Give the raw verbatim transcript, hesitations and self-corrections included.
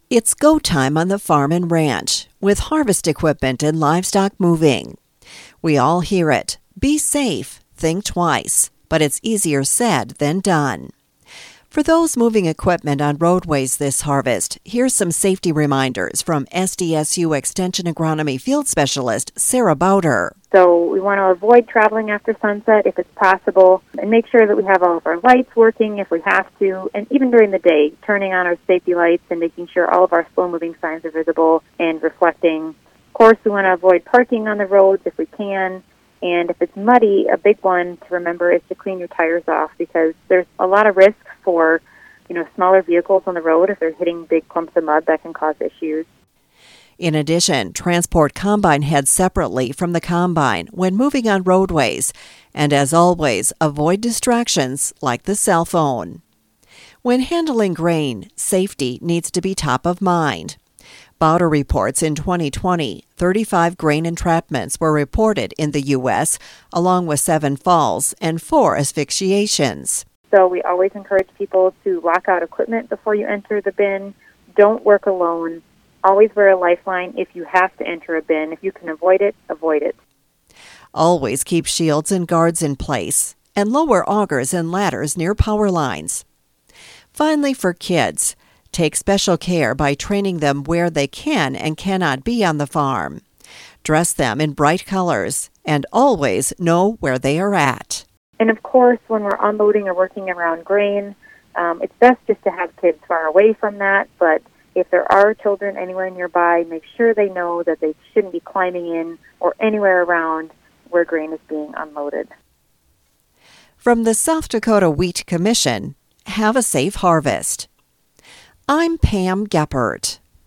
It's go time on the farm and ranch, with harvest equipment and livestock moving. We all hear it. Be safe, think twice, but it's easier said than done. For those moving equipment on roadways this harvest, here's some safety reminders from S D S U Extension Agronomy Field Specialist Sarah Bowder. So we want to avoid traveling after sunset if it's possible, and make sure that we have all of our lights working if we have to, and even during the day, turning on our safety lights and making sure all of our slow-moving signs are visible and reflecting. Of course, we want to avoid parking on the roads if we can, and if it's muddy, a big one to remember is to clean your tires off, because there's a lot of risk for, you know, smaller vehicles on the road. If they're hitting big clumps of mud, that can cause issues. In addition, transport combine heads separately from the combine when moving on roadways, and as always, avoid distractions like the cell phone. When handling grain, safety needs to be top of mind. Bowder reports in twenty twenty, thirty-five grain entrapments were reported in the U S, along with seven falls and four asphyxiations. So we always encourage people to lock out equipment before you enter the bin. Don't work alone. Always wear a lifeline if you have to enter a bin. If you can avoid it, avoid it. Always keep shields and guards in place, and lower augers and ladders near power lines. Finally, for kids, take special care by training them where they can and cannot be on the farm. Dress them in bright colors, and always know where they are at. And of course, when we're unloading or working around grain, um, it's best just to have kids far away from that, but if there are children anywhere nearby, make sure they know that they shouldn't be climbing in or anywhere around where grain is being unloaded. From the South Dakota Wheat Commission, have a safe harvest. I'm Pam Geppert.